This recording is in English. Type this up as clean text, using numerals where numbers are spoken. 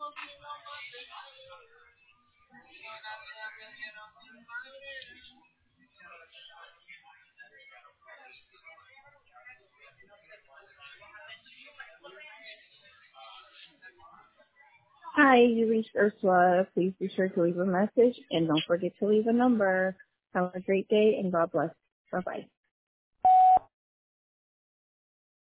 Hi, you reached Ursula. Please be sure to leave a message and don't forget to leave a number. Have a great day and God bless. Bye-bye.